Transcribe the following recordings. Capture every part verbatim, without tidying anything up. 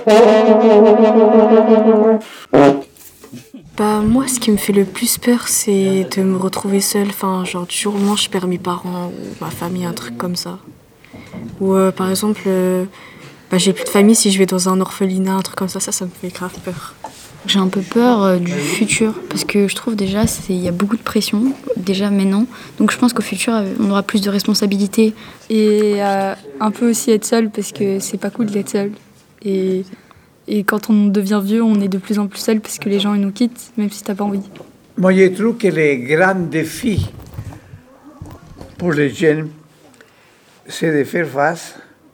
Bah moi, ce qui me fait le plus peur, c'est de me retrouver seule. Enfin, genre du jour au lendemain, je perds mes parents ou ma famille, un truc comme ça. Ou euh, par exemple, euh, bah, j'ai plus de famille si je vais dans un orphelinat, un truc comme ça. Ça, ça me fait grave peur. J'ai un peu peur euh, du futur parce que je trouve déjà il y a beaucoup de pression déjà maintenant. Donc je pense qu'au futur, euh, on aura plus de responsabilités. Et euh, un peu aussi être seul parce que c'est pas cool d'être seul. Et Et quand on devient vieux, on est de plus en plus seul parce que les gens ils nous quittent, même si t'as pas envie. Moi, je trouve que les grands défis pour les jeunes, c'est de faire face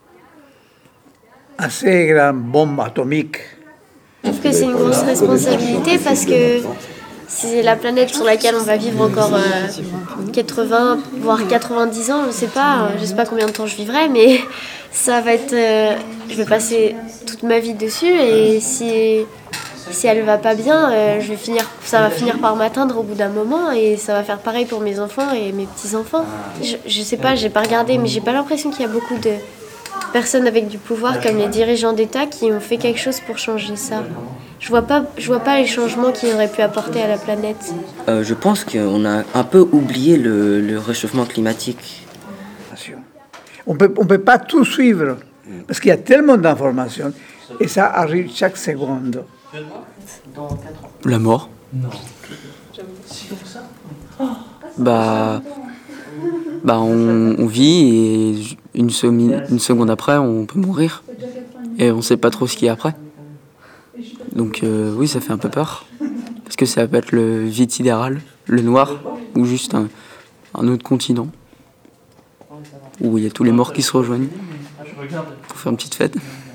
à ces grandes bombes atomiques. Je trouve que c'est une grosse responsabilité parce que c'est la planète sur laquelle on va vivre encore euh, quatre-vingts, voire quatre-vingt-dix ans, je sais pas, je sais pas combien de temps je vivrai, mais ça va être, euh, je vais passer toute ma vie dessus et si, si elle va pas bien, euh, je vais finir, ça va finir par m'atteindre au bout d'un moment et ça va faire pareil pour mes enfants et mes petits-enfants. Je, je sais pas, j'ai pas regardé, mais j'ai pas l'impression qu'il y a beaucoup de personnes avec du pouvoir comme les dirigeants d'État qui ont fait quelque chose pour changer ça. Je vois pas, je vois pas les changements qu'ils auraient pu apporter à la planète. Euh, je pense qu'on a un peu oublié le, le réchauffement climatique. On peut, on peut pas tout suivre parce qu'il y a tellement d'informations et ça arrive chaque seconde. La mort. Bah, bah on, on vit et une, semi, une seconde après, on peut mourir. Et on sait pas trop ce qu'il y a après. Donc euh, oui, ça fait un peu peur. Parce que ça peut être le vide sidéral, le noir, ou juste un, un autre continent. Où il y a tous les morts qui se rejoignent pour faire une petite fête.